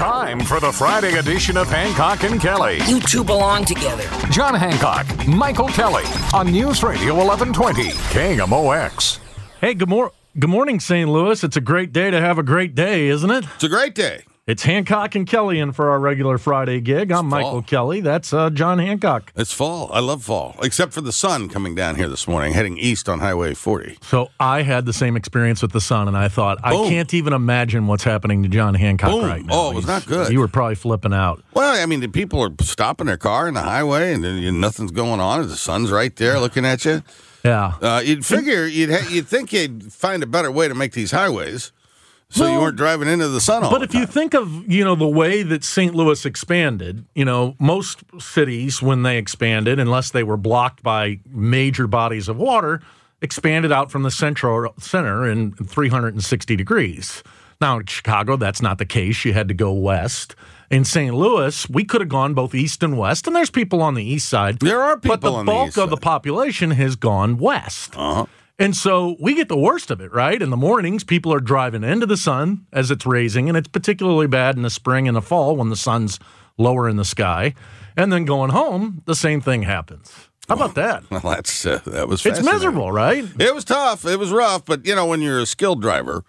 Time for the Friday edition of Hancock and Kelly. You two belong together. John Hancock, Michael Kelly on News Radio 1120 KMOX. Hey, good morning, St. Louis. It's a great day to have a great day, isn't it? It's a great day. It's Hancock and Kelly in for our regular Friday gig. I'm Michael Kelly. That's John Hancock. It's fall. I love fall, except for the sun coming down here this morning, heading east on Highway 40. So I had the same experience with the sun, and I thought, I can't even imagine what's happening to John Hancock right now. Oh, it was not good. You were probably flipping out. Well, I mean, the people are stopping their car in the highway, and nothing's going on. The sun's right there looking at you. Yeah. You'd figure, you'd think you'd find a better way to make these highways so you weren't driving into the sun all the time. But if you think of, the way that St. Louis expanded, most cities, when they expanded, unless they were blocked by major bodies of water, expanded out from the center in 360 degrees. Now, in Chicago, that's not the case. You had to go west. In St. Louis, we could have gone both east and west, and there's people on the east side. There are people on the east side. But the bulk of the population has gone west. Uh-huh. And so we get the worst of it, right? In the mornings, people are driving into the sun as it's raising, and it's particularly bad in the spring and the fall when the sun's lower in the sky. And then going home, the same thing happens. How about that? Well, that was It's miserable, right? It was tough. It was rough. But, when you're a skilled driver,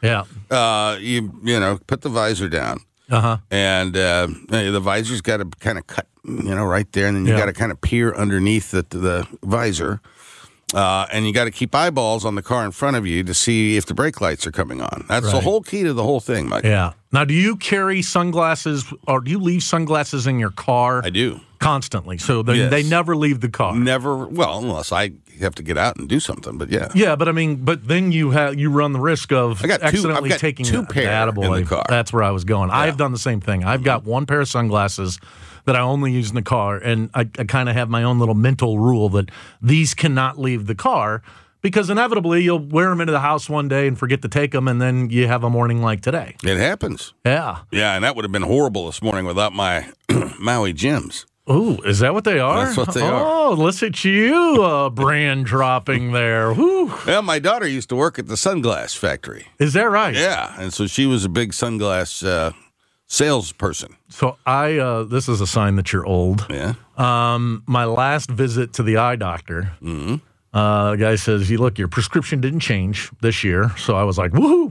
you put the visor down. Uh-huh. And the visor's got to kind of cut, right there. And then you got to kind of peer underneath the visor. And you got to keep eyeballs on the car in front of you to see if the brake lights are coming on. That's the whole key to the whole thing, Mike. Yeah. Now, do you carry sunglasses, or do you leave sunglasses in your car? I do. Constantly. So they never leave the car. Never. Well, unless I have to get out and do something. But yeah. Yeah, but then you run the risk of accidentally taking two pair in the car. That's where I was going. Yeah. I've done the same thing. I've got one pair of sunglasses that I only use in the car, and I kind of have my own little mental rule that these cannot leave the car, because inevitably you'll wear them into the house one day and forget to take them, and then you have a morning like today. It happens. Yeah. Yeah, and that would have been horrible this morning without my Maui Jims. Ooh, is that what they are? That's what they are. Oh, listen to you, brand dropping there. Whew. Yeah, my daughter used to work at the sunglass factory. Is that right? Yeah, and so she was a big sunglass salesperson. So this is a sign that you're old. Yeah. My last visit to the eye doctor, the guy says, "Look, your prescription didn't change this year." So I was like, "Woohoo!"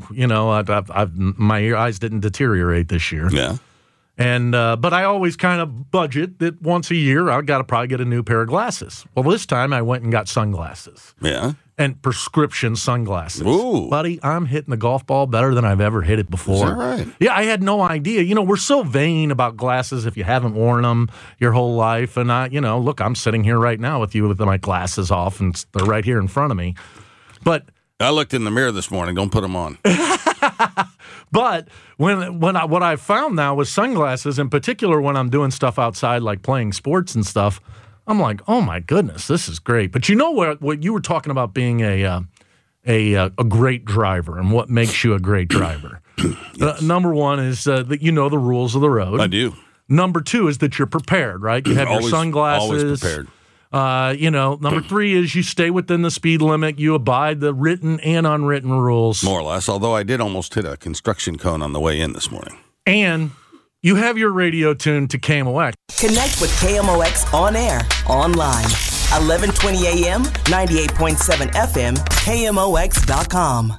My eyes didn't deteriorate this year. Yeah. And but I always kind of budget that once a year I got to probably get a new pair of glasses. Well, this time I went and got sunglasses. Yeah. And prescription sunglasses. Ooh. Buddy, I'm hitting the golf ball better than I've ever hit it before. Is that right? Yeah, I had no idea. We're so vain about glasses if you haven't worn them your whole life. And look, I'm sitting here right now with you with my glasses off, and they're right here in front of me. But I looked in the mirror this morning. Don't put them on. But what I found now with sunglasses, in particular when I'm doing stuff outside like playing sports and stuff, I'm like, oh my goodness, this is great. But what you were talking about being a great driver and what makes you a great driver. Yes. Number one is that you know the rules of the road. I do. Number two is that you're prepared, right? You have your sunglasses. Always prepared. Number three is you stay within the speed limit. You abide the written and unwritten rules. More or less, although I did almost hit a construction cone on the way in this morning. And you have your radio tuned to KMOX. Connect with KMOX on air, online, 1120 AM, 98.7 FM, KMOX.com.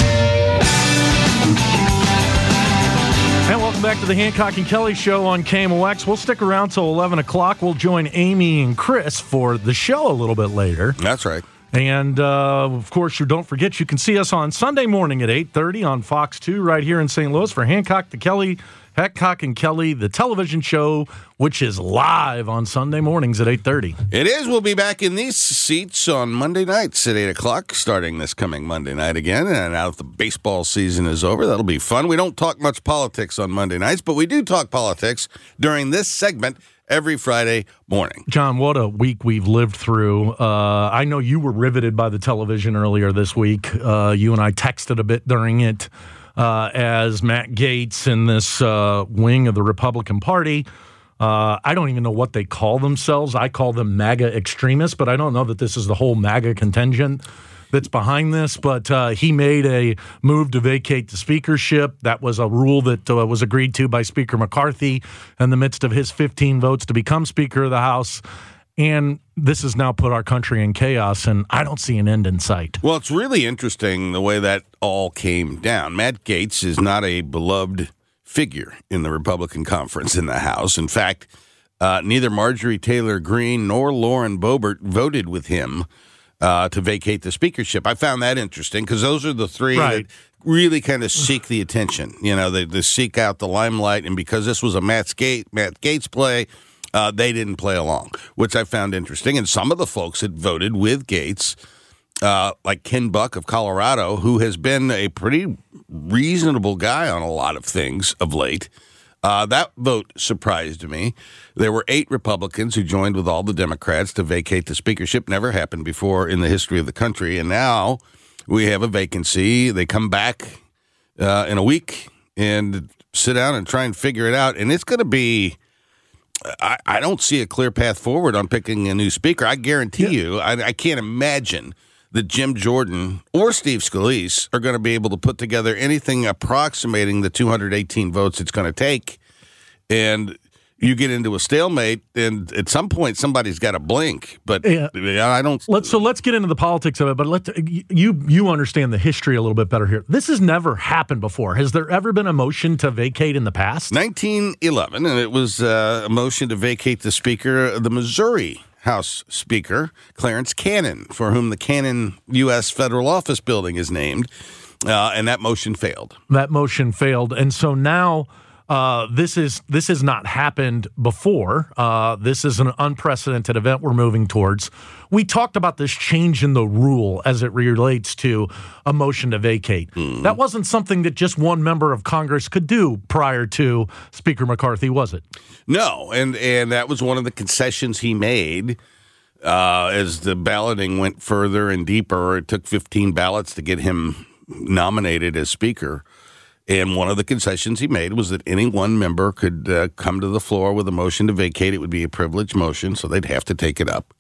And welcome back to the Hancock and Kelly Show on KMOX. We'll stick around till 11 o'clock. We'll join Amy and Chris for the show a little bit later. That's right. And, of course, don't forget you can see us on Sunday morning at 8:30 on Fox 2 right here in St. Louis for Hancock and Kelly, the television show, which is live on Sunday mornings at 8:30. It is. We'll be back in these seats on Monday nights at 8 o'clock, starting this coming Monday night again. And now that the baseball season is over, that'll be fun. We don't talk much politics on Monday nights, but we do talk politics during this segment every Friday morning. John, what a week we've lived through. I know you were riveted by the television earlier this week. You and I texted a bit during it. As Matt Gaetz and this wing of the Republican Party, I don't even know what they call themselves. I call them MAGA extremists, but I don't know that this is the whole MAGA contingent. that's behind this, but he made a move to vacate the speakership. That was a rule that was agreed to by Speaker McCarthy in the midst of his 15 votes to become Speaker of the House. And this has now put our country in chaos, and I don't see an end in sight. Well, it's really interesting the way that all came down. Matt Gaetz is not a beloved figure in the Republican conference in the House. In fact, neither Marjorie Taylor Greene nor Lauren Boebert voted with him to vacate the speakership. I found that interesting because those are the three that really kind of seek the attention. You know, they seek out the limelight, and because this was a Matt Gaetz play, they didn't play along, which I found interesting. And some of the folks that voted with Gaetz, like Ken Buck of Colorado, who has been a pretty reasonable guy on a lot of things of late, that vote surprised me. There were 8 Republicans who joined with all the Democrats to vacate the speakership. Never happened before in the history of the country. And now we have a vacancy. They come back in a week and sit down and try and figure it out. And it's going to be... I don't see a clear path forward on picking a new speaker. I guarantee you, I can't imagine that Jim Jordan or Steve Scalise are going to be able to put together anything approximating the 218 votes it's going to take. And you get into a stalemate, and at some point somebody's got to blink. But I don't. Let's get into the politics of it. But you understand the history a little bit better here. This has never happened before. Has there ever been a motion to vacate in the past? 1911, and it was a motion to vacate the speaker, the Missouri House Speaker, Clarence Cannon, for whom the Cannon U.S. Federal Office Building is named, and that motion failed. And so now. This has not happened before. This is an unprecedented event we're moving towards. We talked about this change in the rule as it relates to a motion to vacate. That wasn't something that just one member of Congress could do prior to Speaker McCarthy, was it? No, and that was one of the concessions he made as the balloting went further and deeper. It took 15 ballots to get him nominated as Speaker. And one of the concessions he made was that any one member could come to the floor with a motion to vacate. It would be a privileged motion, so they'd have to take it up.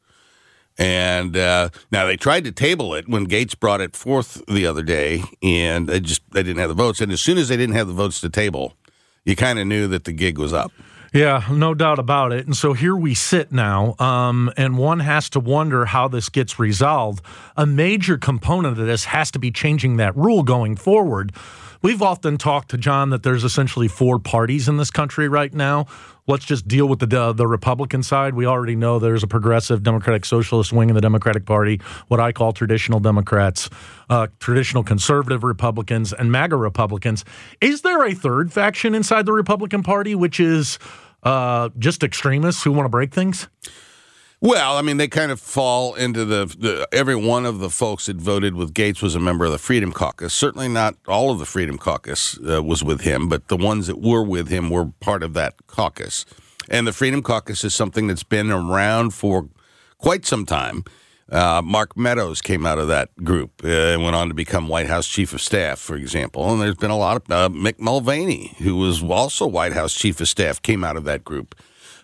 And now they tried to table it when Gaetz brought it forth the other day, and they didn't have the votes. And as soon as they didn't have the votes to table, you kind of knew that the gig was up. Yeah, no doubt about it. And so here we sit now, and one has to wonder how this gets resolved. A major component of this has to be changing that rule going forward. We've often talked to John that there's essentially 4 parties in this country right now. Let's just deal with the Republican side. We already know there's a progressive Democratic Socialist wing in the Democratic Party, what I call traditional Democrats, traditional conservative Republicans, and MAGA Republicans. Is there a third faction inside the Republican Party, which is just extremists who want to break things? Well, I mean, they kind of fall into the every one of the folks that voted with Gaetz was a member of the Freedom Caucus. Certainly not all of the Freedom Caucus was with him, but the ones that were with him were part of that caucus. And the Freedom Caucus is something that's been around for quite some time. Mark Meadows came out of that group and went on to become White House Chief of Staff, for example. And there's been a lot of Mick Mulvaney, who was also White House Chief of Staff, came out of that group.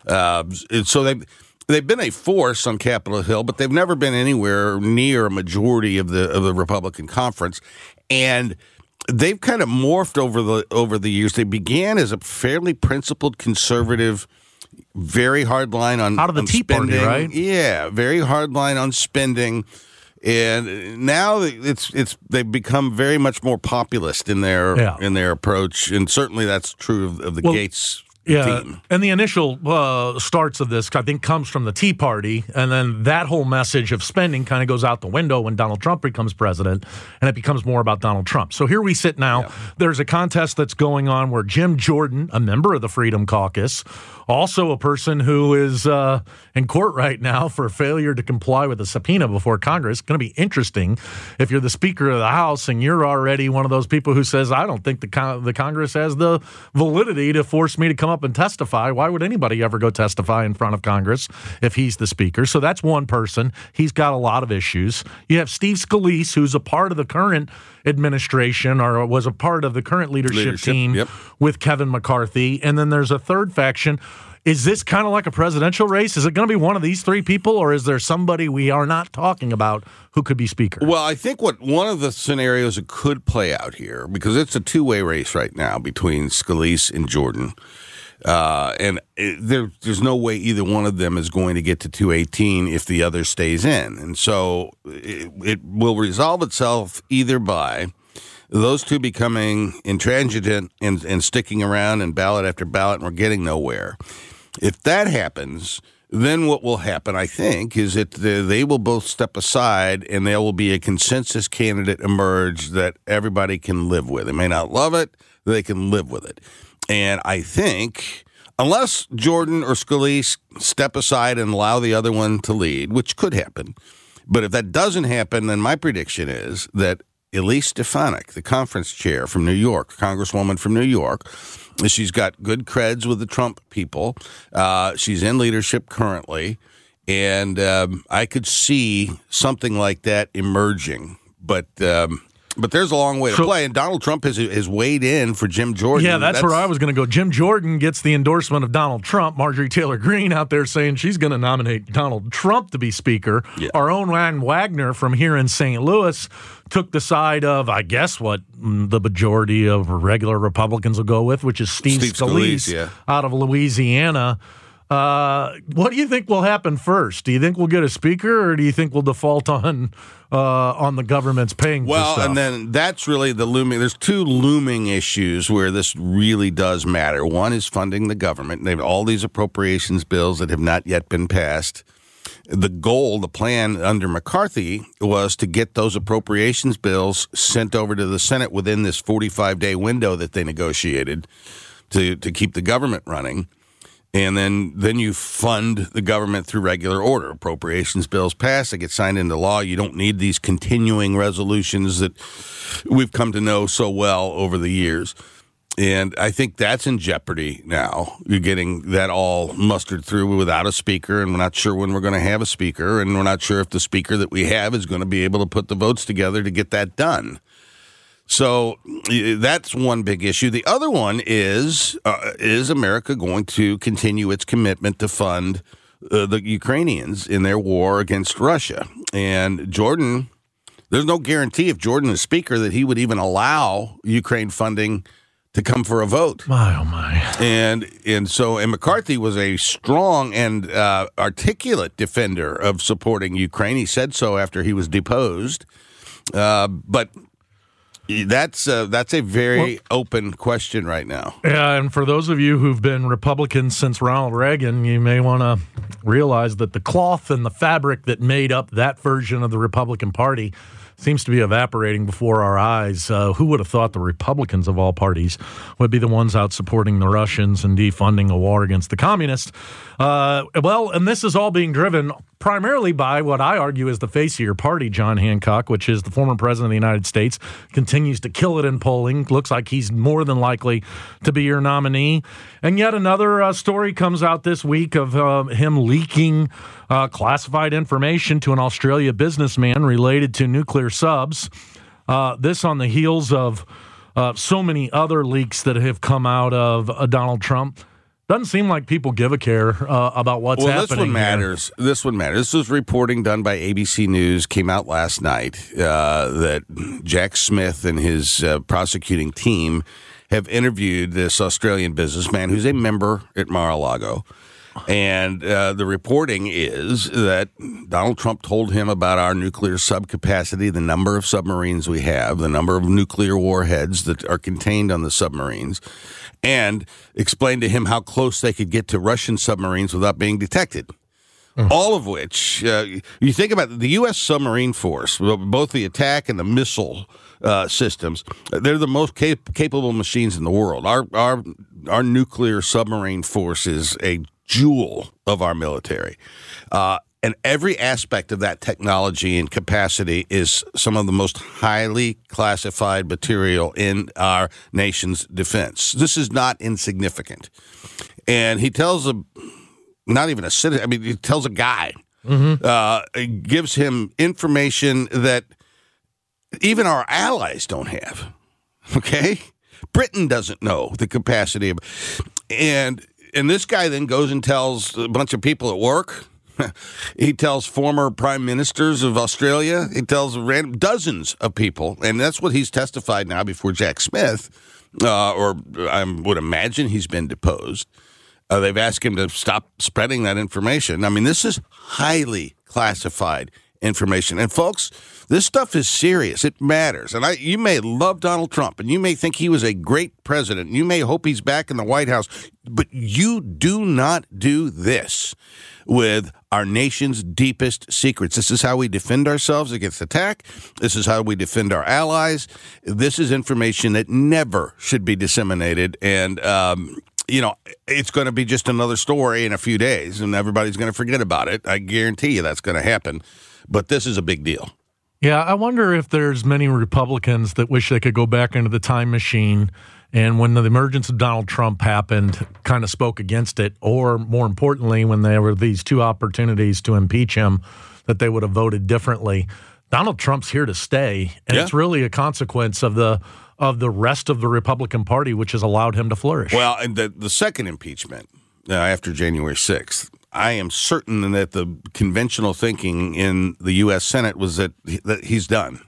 So they've been a force on Capitol Hill, but they've never been anywhere near a majority of the Republican conference. And they've kind of morphed over the years. They began as a fairly principled conservative, very hard line on out of the Tea Party, right? Yeah, very hard line on spending. And now they've become very much more populist in their approach, and certainly that's true of the Gaetz. Yeah, team. And the initial starts of this, I think, comes from the Tea Party, and then that whole message of spending kind of goes out the window when Donald Trump becomes president, and it becomes more about Donald Trump. So here we sit now. Yeah. There's a contest that's going on where Jim Jordan, a member of the Freedom Caucus, also a person who is in court right now for failure to comply with a subpoena before Congress. It's going to be interesting if you're the Speaker of the House and you're already one of those people who says, I don't think the Congress has the validity to force me to come up and testify. Why would anybody ever go testify in front of Congress if he's the Speaker? So that's one person. He's got a lot of issues. You have Steve Scalise, who's a part of the current administration or was a part of the current leadership team with Kevin McCarthy. And then there's a third faction. is this kind of like a presidential race? Is it going to be one of these three people, or is there somebody we are not talking about who could be speaker? Well, I think one of the scenarios that could play out here, because it's a two-way race right now between Scalise and Jordan, there's no way either one of them is going to get to 218 if the other stays in. And so it will resolve itself either by those two becoming intransigent and sticking around and ballot after ballot, and we're getting nowhere. If that happens, then what will happen, I think, is that they will both step aside and there will be a consensus candidate emerge that everybody can live with. They may not love it, they can live with it. And I think, unless Jordan or Scalise step aside and allow the other one to lead, which could happen, but if that doesn't happen, then my prediction is that Elise Stefanik, the conference chair from New York, congresswoman from New York, she's got good creds with the Trump people. She's in leadership currently, and I could see something like that emerging. But there's a long way to play, and Donald Trump has weighed in for Jim Jordan. Yeah, that's where I was going to go. Jim Jordan gets the endorsement of Donald Trump. Marjorie Taylor Greene out there saying she's going to nominate Donald Trump to be speaker. Yeah. Our own Ryan Wagner from here in St. Louis took the side of, I guess, what the majority of regular Republicans will go with, which is Steve Scalise out of Louisiana. What do you think will happen first? Do you think we'll get a speaker, or do you think we'll default on the government's paying for stuff? Well, and then that's really the looming. There's two looming issues where this really does matter. One is funding the government. They have all these appropriations bills that have not yet been passed. The plan under McCarthy was to get those appropriations bills sent over to the Senate within this 45-day window that they negotiated to keep the government running. And then you fund the government through regular order. Appropriations bills pass, they get signed into law. You don't need these continuing resolutions that we've come to know so well over the years. And I think that's in jeopardy now. You're getting that all mustered through without a speaker, and we're not sure when we're going to have a speaker, and we're not sure if the speaker that we have is going to be able to put the votes together to get that done. So that's one big issue. The other one is America going to continue its commitment to fund the Ukrainians in their war against Russia? And Jordan, there's no guarantee if Jordan is speaker that he would even allow Ukraine funding to come for a vote. My, oh my. And so McCarthy was a strong and articulate defender of supporting Ukraine. He said so after he was deposed. But that's a very open question right now. Yeah, and for those of you who've been Republicans since Ronald Reagan, you may want to realize that the cloth and the fabric that made up that version of the Republican Party seems to be evaporating before our eyes. Who would have thought the Republicans of all parties would be the ones out supporting the Russians and defunding a war against the communists? Well, and this is all being driven primarily by what I argue is the face of your party, John Hancock, which is the former president of the United States, continues to kill it in polling. Looks like he's more than likely to be your nominee. And yet another story comes out this week of him leaking classified information to an Australia businessman related to nuclear subs. This on the heels of so many other leaks that have come out of Donald Trump. Doesn't seem like people give a care about what's happening. This one matters. Here. This one matters. This was reporting done by ABC News, came out last night, that Jack Smith and his prosecuting team have interviewed this Australian businessman who's a member at Mar-a-Lago. And the reporting is that Donald Trump told him about our nuclear sub capacity, the number of submarines we have, the number of nuclear warheads that are contained on the submarines, and explained to him how close they could get to Russian submarines without being detected. All of which, you think about the U.S. submarine force, both the attack and the missile systems, they're the most capable machines in the world. Our nuclear submarine force is a jewel of our military. And every aspect of that technology and capacity is some of the most highly classified material in our nation's defense. This is not insignificant. And he tells not even a citizen, I mean, he tells a guy, gives him information that even our allies don't have. Okay? Britain doesn't know the capacity of, and and this guy then goes and tells a bunch of people at work. He tells former prime ministers of Australia. He tells dozens of people, and that's what he's testified now before Jack Smith, or I would imagine he's been deposed. They've asked him to stop spreading that information. I mean, this is highly classified information. And folks, this stuff is serious. It matters. And you may love Donald Trump, and you may think he was a great president. You may hope he's back in the White House, but you do not do this with our nation's deepest secrets. This is how we defend ourselves against attack. This is how we defend our allies. This is information that never should be disseminated. And, it's going to be just another story in a few days, and everybody's going to forget about it. I guarantee you that's going to happen. But this is a big deal. Yeah, I wonder if there's many Republicans that wish they could go back into the time machine and when the emergence of Donald Trump happened, kind of spoke against it, or more importantly, when there were these two opportunities to impeach him, that they would have voted differently. Donald Trump's here to stay, and it's really a consequence of the rest of the Republican Party, which has allowed him to flourish. Well, and the second impeachment after January 6th, I am certain that the conventional thinking in the U.S. Senate was that he's done.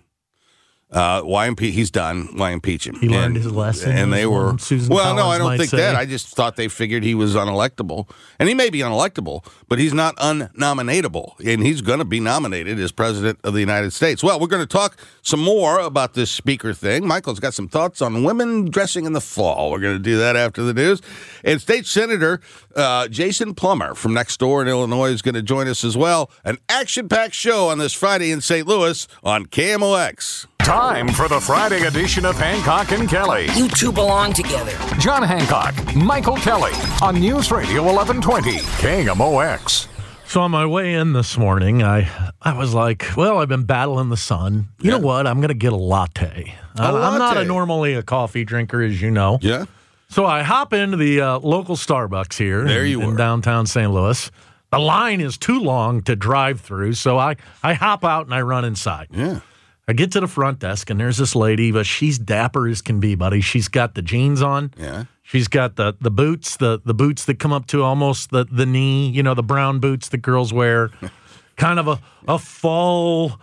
He's done. Why impeach him? He learned his lesson. And they were, Susan well, no, Collins I don't think say. that. I just thought they figured he was unelectable. And he may be unelectable, but he's not unnominatable. And he's going to be nominated as president of the United States. Well, we're going to talk some more about this speaker thing. Michael's got some thoughts on women dressing in the fall. We're going to do that after the news. And State Senator Jason Plummer from next door in Illinois is going to join us as well. An action-packed show on this Friday in St. Louis on KMOX. Time for the Friday edition of Hancock and Kelly. You two belong together. John Hancock, Michael Kelly on News Radio 1120 KMOX. So on my way in this morning, I was like, well, I've been battling the sun. You know what? I'm going to get a latte. I'm not normally a coffee drinker, as you know. Yeah. So I hop into the local Starbucks here in downtown St. Louis. The line is too long to drive through, so I hop out and I run inside. Yeah. I get to the front desk, and there's this lady, but she's dapper as can be, buddy. She's got the jeans on. Yeah. She's got the boots, the boots that come up to almost the knee, you know, the brown boots that girls wear. Kind of a fall,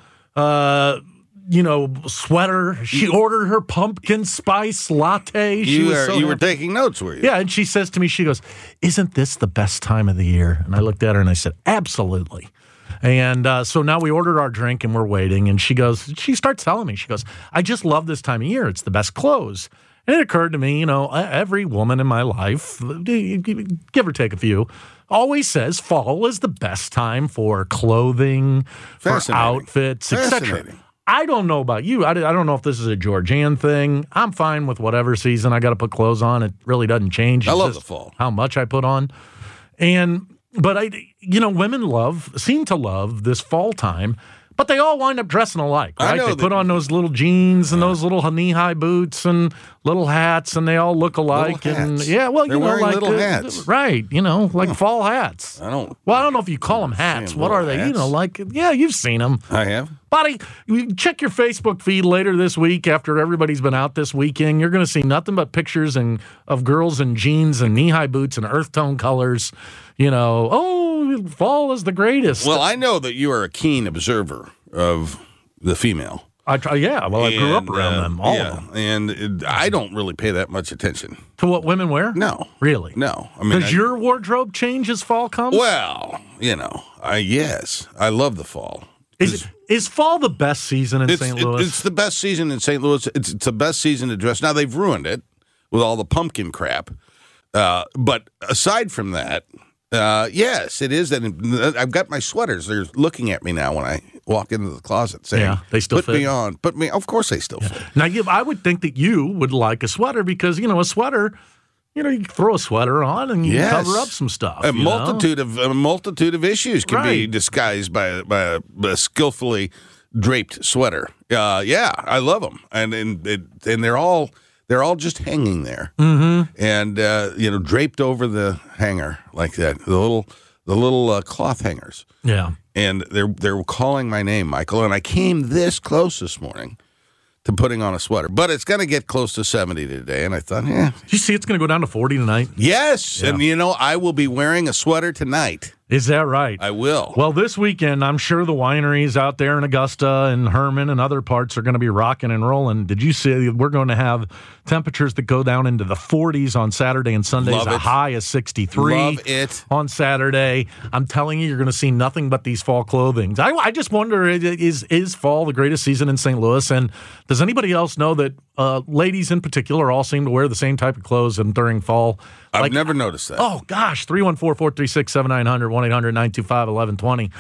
sweater. She ordered her pumpkin spice latte. You were taking notes, were you? Yeah, and she says to me, she goes, "Isn't this the best time of the year?" And I looked at her and I said, "Absolutely." And so now we ordered our drink and we're waiting. And she starts telling me, she goes, "I just love this time of year. It's the best clothes." And it occurred to me, every woman in my life, give or take a few, always says fall is the best time for clothing, for outfits, etc. I don't know about you. I don't know if this is a Georgian thing. I'm fine with whatever season I got to put clothes on. It really doesn't change. I love the fall. How much I put on. But women seem to love this fall time, but they all wind up dressing alike, right? They put on those little jeans and those little knee-high boots and little hats, and they all look alike. And they're wearing little hats, right? Like fall hats. I don't know if you call them hats. What are they? Hats. You've seen them. I have. Buddy, check your Facebook feed later this week after everybody's been out this weekend. You're going to see nothing but pictures of girls in jeans and knee-high boots and earth tone colors. Fall is the greatest. Well, I know that you are a keen observer of the female. I grew up around them, all of them. And I don't really pay that much attention. To what women wear? No. Really? No. I mean, does your wardrobe change as fall comes? Well, yes. I love the fall. Is fall the best season in St. Louis? It's the best season in St. Louis. It's the best season to dress. Now, they've ruined it with all the pumpkin crap. But aside from that, yes, it is. That I've got my sweaters. They're looking at me now when I walk into the closet saying, they still put me on. Put me. Of course they still fit. Now, I would think that you would like a sweater because, a sweater, you throw a sweater on and you cover up some stuff. A multitude of issues can be disguised by a skillfully draped sweater. I love them. And they're all just hanging there, and draped over the hanger like that. The little cloth hangers. Yeah, and they're calling my name, Michael. And I came this close this morning to putting on a sweater. But it's going to get close to 70 today, and I thought, Did you see it's going to go down to 40 tonight? Yes, Yeah. and I will be wearing a sweater tonight. Is that right? I will. Well, this weekend, I'm sure the wineries out there in Augusta and Herman and other parts are going to be rocking and rolling. Did you see we're going to have temperatures that go down into the 40s on Saturday and Sundays, Love a it. high of 63 Love it. on Saturday. I'm telling you, you're going to see nothing but these fall clothing. I just wonder, is fall the greatest season in St. Louis? And does anybody else know that ladies in particular all seem to wear the same type of clothes during fall? I've never noticed that. Oh, gosh, 314-436-7900, 1-800-925-1120.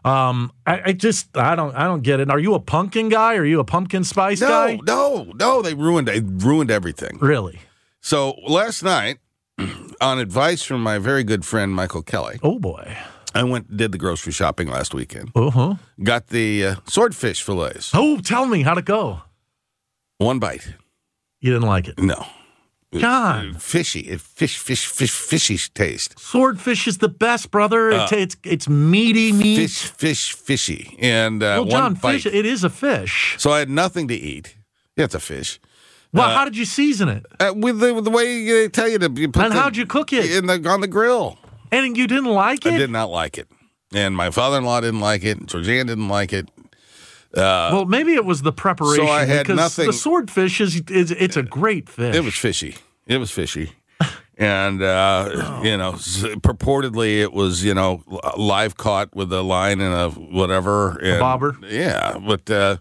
I don't get it. Are you a pumpkin guy? Are you a pumpkin spice guy? No. They ruined everything. Really? So last night, on advice from my very good friend Michael Kelly, Oh, boy. I did the grocery shopping last weekend. Uh-huh. Got the swordfish fillets. Oh, tell me, how'd it go? One bite. You didn't like it? No. John. Fishy. Fishy taste. Swordfish is the best, brother. It's meaty meat. Fishy. And Well, one John, bite. fish, it is a fish. So I had nothing to eat. Yeah, it's a fish. Well, how did you season it? With the way they tell you to put And how'd you cook it? on the grill. And you didn't like it? I did not like it. And my father-in-law didn't like it. And Georgianne didn't like it. Well, maybe it was the preparation. So I had because nothing. The swordfish it's a great fish. It was fishy. And, purportedly it was, live caught with a line and a whatever. And, bobber? Yeah. But, that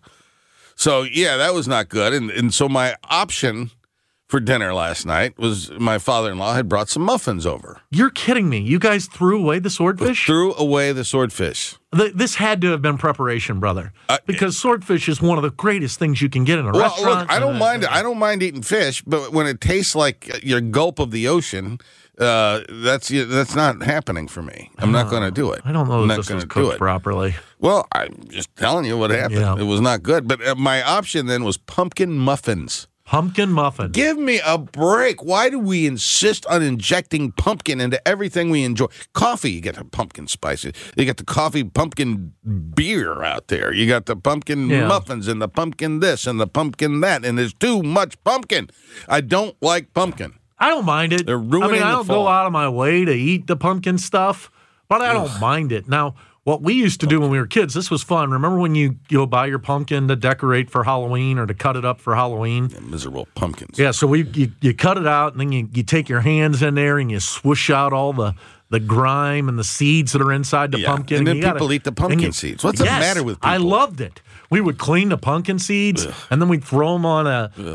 was not good. And so my option for dinner last night was my father-in-law had brought some muffins over. You're kidding me. You guys threw away the swordfish? Threw away the swordfish. This had to have been preparation, brother, because swordfish is one of the greatest things you can get in a restaurant. Look, I don't mind eating fish, but when it tastes like your gulp of the ocean, that's not happening for me. I'm not going to do it. I don't know I'm that not this was gonna do cooked it. properly. Well, I'm just telling you what happened. Yeah. It was not good. But my option then was pumpkin muffins. Pumpkin muffin. Give me a break. Why do we insist on injecting pumpkin into everything we enjoy? Coffee, you get the pumpkin spices. You got the coffee pumpkin beer out there. You got the pumpkin muffins and the pumpkin this and the pumpkin that. And there's too much pumpkin. I don't like pumpkin. I don't mind it. They're ruining I the don't fall. go out of my way to eat the pumpkin stuff, but I don't mind it. Now, what we used to do when we were kids, this was fun. Remember when you buy your pumpkin to decorate for Halloween or to cut it up for Halloween? Miserable pumpkins. Yeah, so you cut it out, and then you take your hands in there and you swoosh out all the grime and the seeds that are inside the pumpkin. And then you gotta- people eat the pumpkin seeds. What's the matter with people? I loved it. We would clean the pumpkin seeds, and then we'd throw them on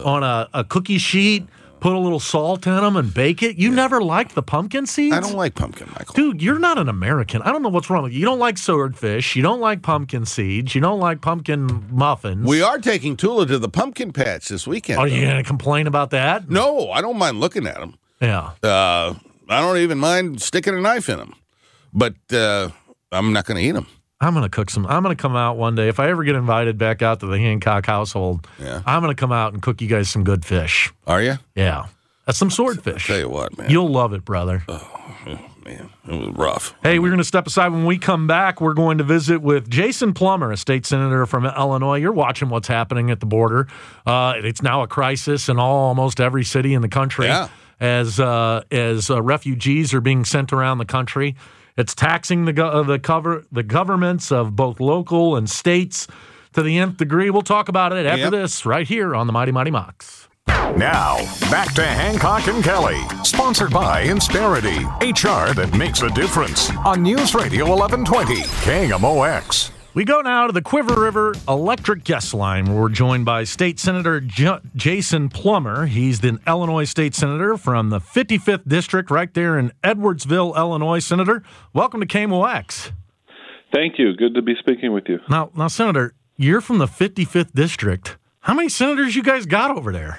a cookie sheet, put a little salt in them, and bake it. You never liked the pumpkin seeds? I don't like pumpkin, Michael. Dude, you're not an American. I don't know what's wrong with you. You don't like swordfish. You don't like pumpkin seeds. You don't like pumpkin muffins. We are taking Tula to the pumpkin patch this weekend. Are you though. going to complain about that? No, I don't mind looking at them. Yeah. I don't even mind sticking a knife in them. But I'm not going to eat them. I'm going to cook some. I'm going to come out one day. If I ever get invited back out to the Hancock household, I'm going to come out and cook you guys some good fish. Are you? Yeah. That's some swordfish. Tell you what, man. You'll love it, brother. Man, it was rough. Hey, we're going to step aside. When we come back, we're going to visit with Jason Plummer, a state senator from Illinois. You're watching what's happening at the border. It's now a crisis in almost every city in the country as refugees are being sent around the country. It's taxing the governments of both local and states to the nth degree. We'll talk about it after this right here on the Mighty Mighty Mocs. Now, back to Hancock and Kelly, sponsored by Insperity, HR that makes a difference, on News Radio 1120, KMOX. We go now to the Quiver River Electric Guest Line, where we're joined by State Senator Jason Plummer. He's the Illinois State Senator from the 55th District right there in Edwardsville, Illinois. Senator, welcome to KMOX. Thank you. Good to be speaking with you. Now, Senator, you're from the 55th District. How many senators you guys got over there?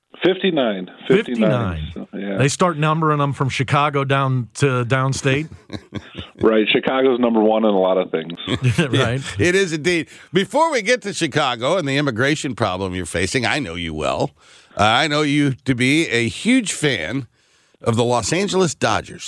59. 59. So, yeah. They start numbering them from Chicago down to downstate. Right. Chicago's number one in a lot of things. Right. It is indeed. Before we get to Chicago and the immigration problem you're facing, I know you well. I know you to be a huge fan of the Los Angeles Dodgers.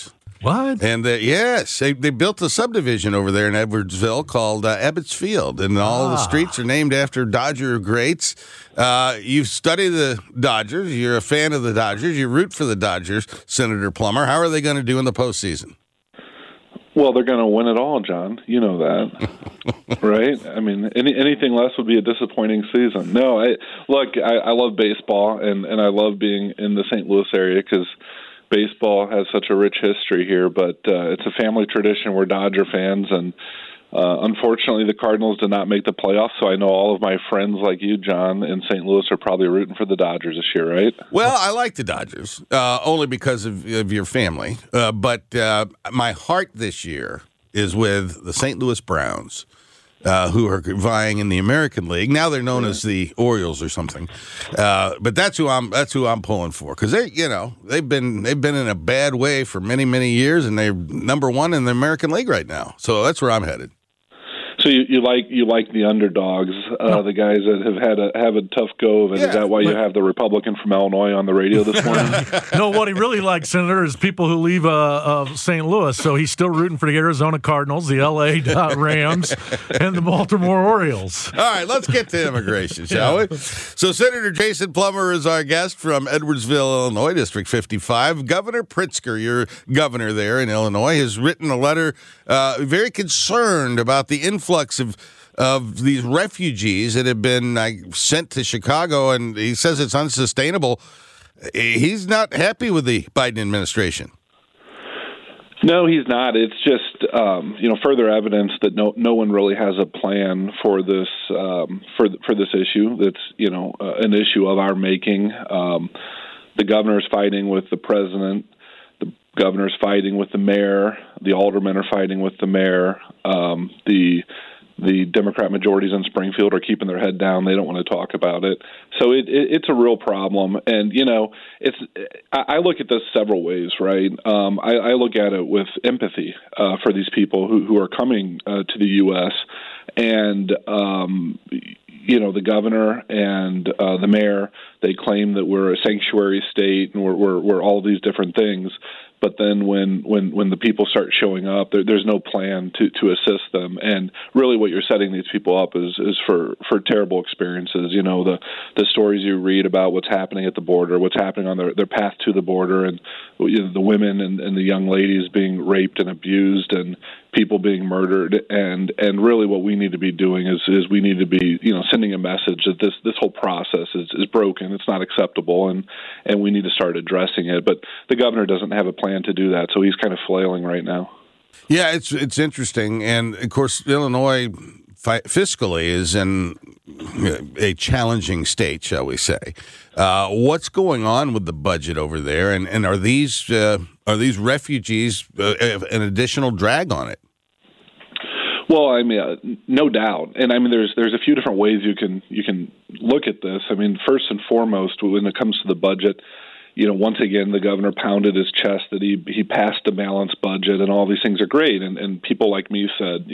What? And yes, they built a subdivision over there in Edwardsville called Ebbets Field, and all the streets are named after Dodger greats. You study the Dodgers. You're a fan of the Dodgers. You root for the Dodgers, Senator Plummer. How are they going to do in the postseason? Well, they're going to win it all, John. You know that, right? I mean, anything less would be a disappointing season. No, I love baseball, and I love being in the St. Louis area because baseball has such a rich history here. But it's a family tradition. We're Dodger fans, and unfortunately, the Cardinals did not make the playoffs, so I know all of my friends like you, John, in St. Louis are probably rooting for the Dodgers this year, right? Well, I like the Dodgers, only because of your family. But my heart this year is with the St. Louis Browns, who are vying in the American League. Now they're known as the Orioles or something. But that's who I'm pulling for, because they've been in a bad way for many, many years, and they're number one in the American League right now. So that's where I'm headed. So you like the underdogs, the guys that have a tough go of it. Yeah, is that why you have the Republican from Illinois on the radio this morning? No, what he really likes, Senator, is people who leave St. Louis. So he's still rooting for the Arizona Cardinals, the L.A. Rams, and the Baltimore Orioles. All right, let's get to immigration, shall we? So Senator Jason Plummer is our guest from Edwardsville, Illinois, District 55. Governor Pritzker, your governor there in Illinois, has written a letter very concerned about the influx of these refugees that have been sent to Chicago, and he says it's unsustainable. He's not happy with the Biden administration. No, he's not. It's just further evidence that no one really has a plan for this for this issue. That's an issue of our making. The governor's fighting with the president. The governor's fighting with the mayor. The aldermen are fighting with the mayor. The Democrat majorities in Springfield are keeping their head down. They don't want to talk about it. So it's a real problem. And, I look at this several ways, right? I look at it with empathy for these people who are coming to the U.S. And, the governor and the mayor, they claim that we're a sanctuary state and we're all these different things. But then when the people start showing up, there's no plan to assist them. And really what you're setting these people up is for terrible experiences. The stories you read about what's happening at the border, what's happening on their path to the border, and the women and the young ladies being raped and abused, and people being murdered. And really what we need to be doing is we need to be sending a message that this whole process is broken. It's not acceptable, and we need to start addressing it. But the governor doesn't have a plan to do that, so he's kind of flailing right now. Yeah, it's interesting, and of course Illinois fiscally is in a challenging state, shall we say. What's going on with the budget over there, and are these refugees an additional drag on it? Well, I mean, no doubt, and I mean, there's a few different ways you can look at this. I mean, first and foremost, when it comes to the budget, once again, the governor pounded his chest that he passed a balanced budget and all these things are great. And people like me said,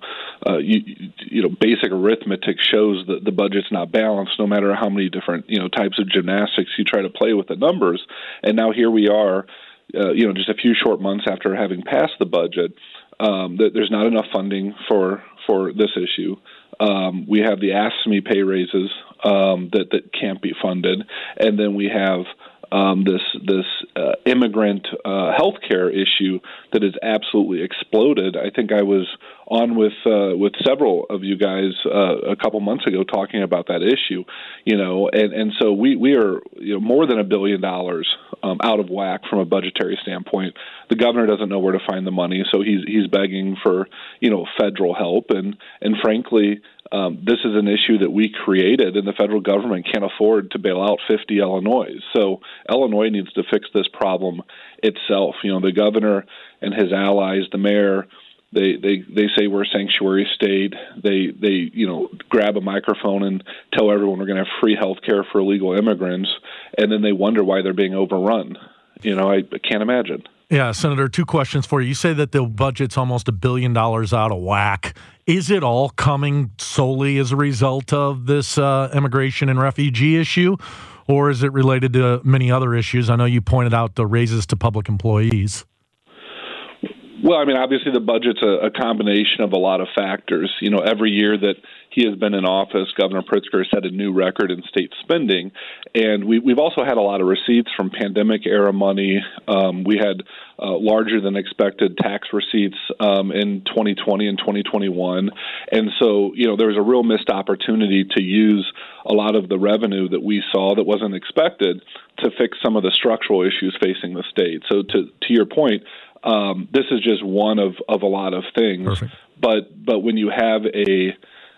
basic arithmetic shows that the budget's not balanced, no matter how many different, types of gymnastics you try to play with the numbers. And now here we are, just a few short months after having passed the budget, that there's not enough funding for this issue. We have the AFSCME pay raises that can't be funded. And then we have this immigrant health care issue that has absolutely exploded. I think I was on with several of you guys a couple months ago talking about that issue, and so we are more than $1 billion out of whack from a budgetary standpoint. The governor doesn't know where to find the money, so he's begging for federal help, and frankly, this is an issue that we created, and the federal government can't afford to bail out 50 Illinois. So Illinois needs to fix this problem itself. The governor and his allies, the mayor, they say we're a sanctuary state. They grab a microphone and tell everyone we're going to have free health care for illegal immigrants, and then they wonder why they're being overrun. I can't imagine. Yeah, Senator, two questions for you. You say that the budget's almost $1 billion out of whack. Is it all coming solely as a result of this immigration and refugee issue, or is it related to many other issues? I know you pointed out the raises to public employees. Well, I mean, obviously the budget's a combination of a lot of factors. Every year that he has been in office, Governor Pritzker has set a new record in state spending. And we've also had a lot of receipts from pandemic-era money. We had larger than expected tax receipts in 2020 and 2021. And so, there was a real missed opportunity to use a lot of the revenue that we saw that wasn't expected to fix some of the structural issues facing the state. So to your point, this is just one of a lot of things. Perfect. But when you have a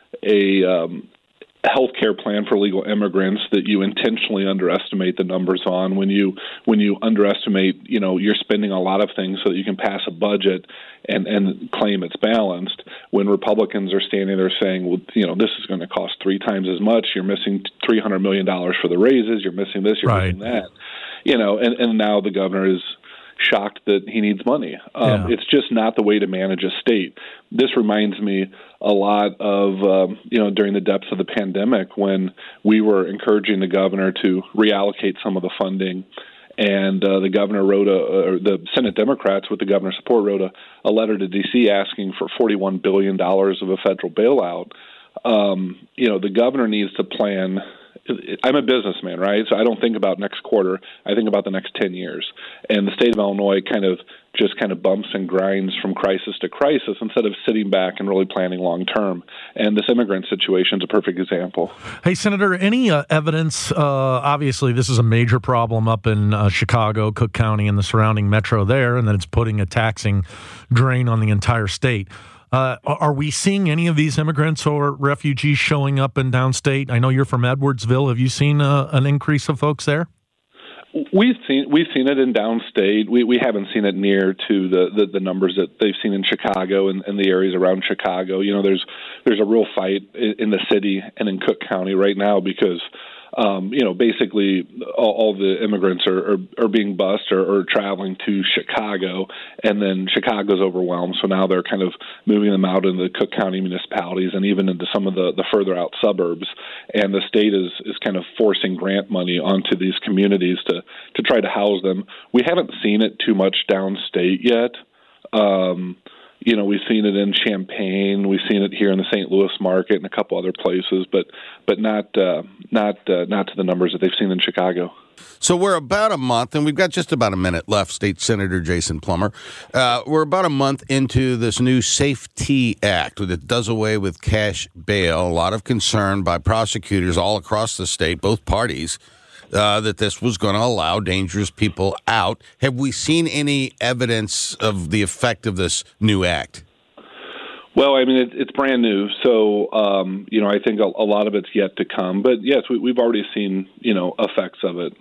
health care plan for legal immigrants that you intentionally underestimate the numbers on, when you underestimate, you're spending a lot of things so that you can pass a budget and claim it's balanced, when Republicans are standing there saying, well, this is going to cost 3 times as much, you're missing $300 million for the raises, you're missing this, you're missing that, and now the governor is shocked that he needs money. It's just not the way to manage a state. This reminds me a lot of, during the depths of the pandemic when we were encouraging the governor to reallocate some of the funding. And the governor the Senate Democrats with the governor's support wrote a letter to D.C. asking for $41 billion of a federal bailout. The governor needs to plan. I'm a businessman, right? So I don't think about next quarter. I think about the next 10 years. And the state of Illinois kind of bumps and grinds from crisis to crisis instead of sitting back and really planning long term. And this immigrant situation is a perfect example. Hey, Senator, any evidence? Obviously, this is a major problem up in Chicago, Cook County, and the surrounding metro there, and that it's putting a taxing drain on the entire state. Are we seeing any of these immigrants or refugees showing up in downstate? I know you're from Edwardsville. Have you seen an increase of folks there? We've seen it in downstate. We haven't seen it near to the numbers that they've seen in Chicago and the areas around Chicago. There's a real fight in the city and in Cook County right now because basically all the immigrants are being bused or traveling to Chicago, and then Chicago's overwhelmed. So now they're kind of moving them out into the Cook County municipalities and even into some of the further out suburbs. And the state is kind of forcing grant money onto these communities to try to house them. We haven't seen it too much downstate yet. We've seen it in Champaign. We've seen it here in the St. Louis market and a couple other places, but not to the numbers that they've seen in Chicago. So we're about a month, and we've got just about a minute left, State Senator Jason Plummer. We're about a month into this new SAFE-T Act that does away with cash bail. A lot of concern by prosecutors all across the state, both parties, that this was going to allow dangerous people out. Have we seen any evidence of the effect of this new act? Well, I mean, it's brand new, so I think a lot of it's yet to come. But yes, we've already seen effects of it.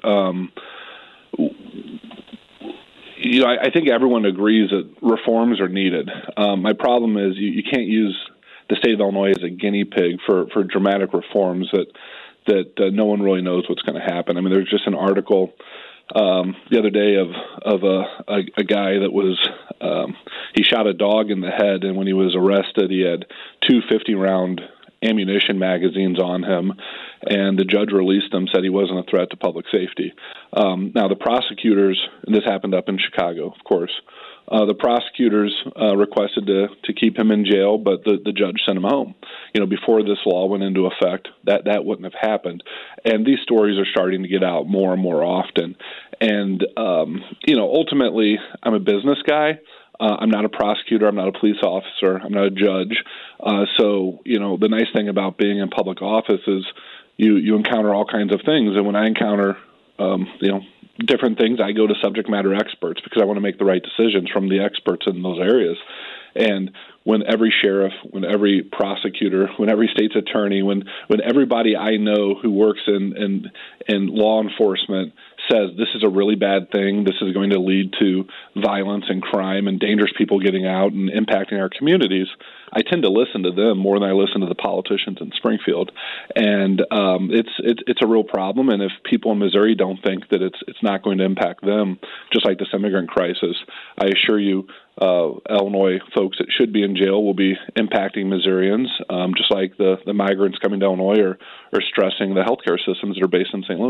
I think everyone agrees that reforms are needed. My problem is you can't use the state of Illinois as a guinea pig for dramatic reforms that no one really knows what's going to happen. I mean, there's just an article the other day of a guy that was he shot a dog in the head, and when he was arrested, he had 2 50-round ammunition magazines on him, and the judge released them, said he wasn't a threat to public safety. Now, the prosecutors, and this happened up in Chicago, of course, the prosecutors requested to keep him in jail, but the judge sent him home. Before this law went into effect, that wouldn't have happened. And these stories are starting to get out more and more often. And, ultimately, I'm a business guy. I'm not a prosecutor. I'm not a police officer. I'm not a judge. So, the nice thing about being in public office is you encounter all kinds of things. And when I encounter, different things, I go to subject matter experts because I want to make the right decisions from the experts in those areas. And when every sheriff, when every prosecutor, when every state's attorney, when everybody I know who works in law enforcement says this is a really bad thing, this is going to lead to violence and crime and dangerous people getting out and impacting our communities, I tend to listen to them more than I listen to the politicians in Springfield. And it's a real problem. And if people in Missouri don't think that it's not going to impact them, just like this immigrant crisis, I assure you, Illinois folks that should be in jail will be impacting Missourians, just like the migrants coming to Illinois are stressing the healthcare systems that are based in St. Louis.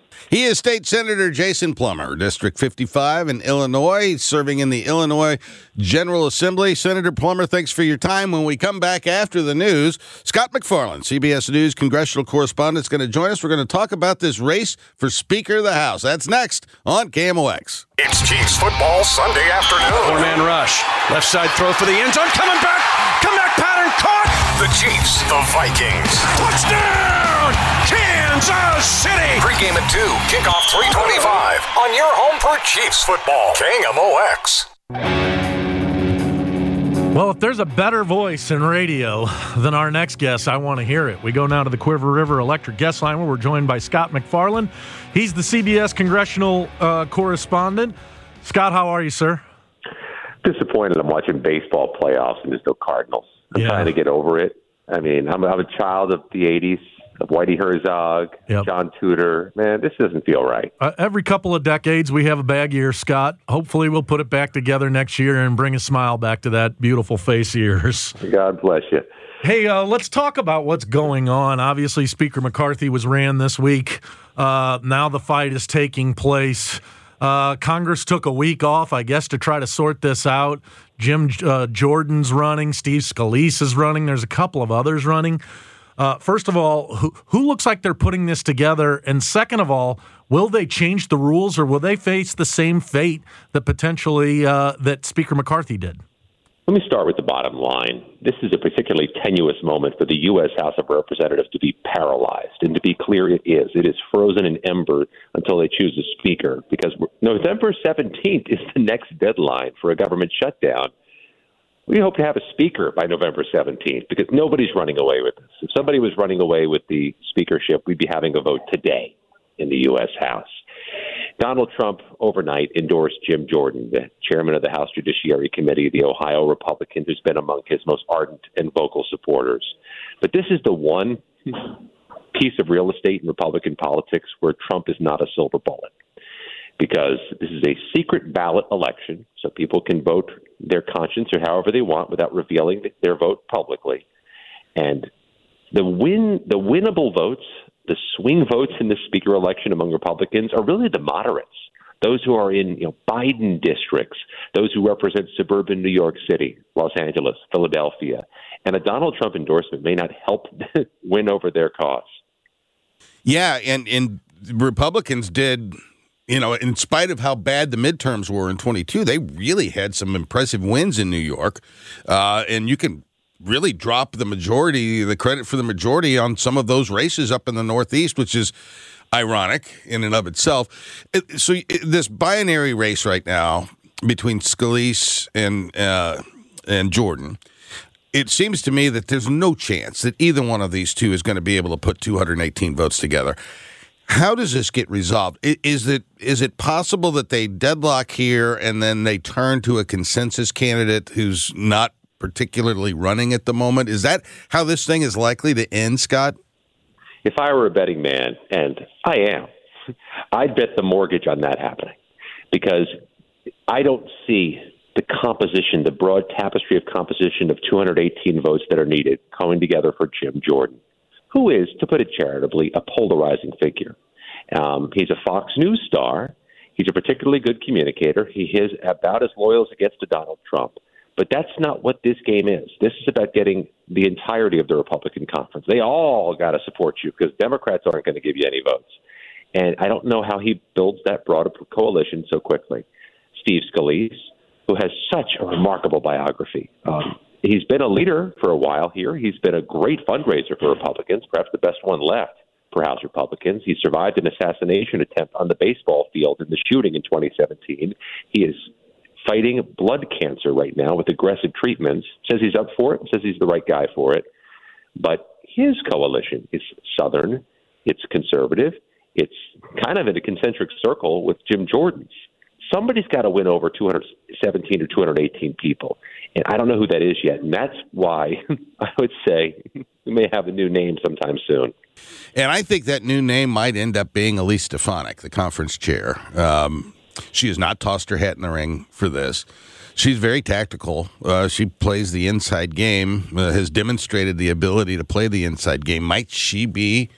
He is State Senator Jason Plummer, District 55 in Illinois, serving in the Illinois General Assembly. Senator Plummer, thanks for your time. When we come back after the news, Scott McFarland, CBS News congressional correspondent, is going to join us. We're going to talk about this race for Speaker of the House. That's next on KMOX. It's Chiefs football Sunday afternoon. Four-man rush. Left side throw for the end zone. Coming back. Comeback pattern caught. The Chiefs, the Vikings. Touchdown! Kansas City! Pre-game at 2, kickoff 3:25 on your home for Chiefs football. KMOX. Well, if there's a better voice in radio than our next guest, I want to hear it. We go now to the Cuivre River Electric Guest Line, where we're joined by Scott McFarland. He's the CBS congressional correspondent. Scott, how are you, sir? Disappointed I'm watching baseball playoffs and there's no Cardinals. I'm trying to get over it. I mean, I'm a child of the 80s, of Whitey Herzog, John Tudor. Man, this doesn't feel right. Every couple of decades, we have a bad year, Scott. Hopefully we'll put it back together next year and bring a smile back to that beautiful face of yours. God bless you. Hey, let's talk about what's going on. Obviously, Speaker McCarthy was ran this week. Now the fight is taking place. Congress took a week off, I guess, to try to sort this out. Jim Jordan's running. Steve Scalise is running. There's a couple of others running. First of all, who looks like they're putting this together? And second of all, will they change the rules, or will they face the same fate that potentially that Speaker McCarthy did? Let me start with the bottom line. This is a particularly tenuous moment for the U.S. House of Representatives to be paralyzed. And to be clear, it is. It is frozen in ember until they choose a speaker, because November 17th is the next deadline for a government shutdown. We hope to have a speaker by November 17th, because nobody's running away with this. If somebody was running away with the speakership, we'd be having a vote today in the U.S. House. Donald Trump overnight endorsed Jim Jordan, the chairman of the House Judiciary Committee, the Ohio Republican, who's been among his most ardent and vocal supporters. But this is the one piece of real estate in Republican politics where Trump is not a silver bullet, because this is a secret ballot election, so people can vote their conscience or however they want without revealing their vote publicly. And the winnable votes, the swing votes in this speaker election among Republicans, are really the moderates, those who are in Biden districts, those who represent suburban New York City, Los Angeles, Philadelphia. And a Donald Trump endorsement may not help win over their cause. Yeah, and Republicans did, in spite of how bad the midterms were in 22, they really had some impressive wins in New York. And you can really drop the credit for the majority on some of those races up in the Northeast, which is ironic in and of itself. So this binary race right now between Scalise and Jordan, it seems to me that there's no chance that either one of these two is going to be able to put 218 votes together. How does this get resolved? Is it possible that they deadlock here and then they turn to a consensus candidate who's not particularly running at the moment? Is that how this thing is likely to end, Scott? If I were a betting man, and I am, I'd bet the mortgage on that happening, because I don't see the composition, the broad tapestry of composition of 218 votes that are needed coming together for Jim Jordan, who is, to put it charitably, a polarizing figure. He's a Fox News star. He's a particularly good communicator. He is about as loyal as it gets to Donald Trump. But that's not what this game is. This is about getting the entirety of the Republican conference. They all got to support you, because Democrats aren't going to give you any votes. And I don't know how he builds that broad coalition so quickly. Steve Scalise, who has such a remarkable biography. He's been a leader for a while here. He's been a great fundraiser for Republicans, perhaps the best one left for House Republicans. He survived an assassination attempt on the baseball field in the shooting in 2017. He is fighting blood cancer right now with aggressive treatments, says he's up for it, says he's the right guy for it. But his coalition is Southern, it's conservative, it's kind of in a concentric circle with Jim Jordan's. Somebody's got to win over 217 or 218 people, and I don't know who that is yet. And that's why I would say we may have a new name sometime soon. And I think that new name might end up being Elise Stefanik, the conference chair. She has not tossed her hat in the ring for this. She's very tactical. She plays the inside game, has demonstrated the ability to play the inside game. Might she be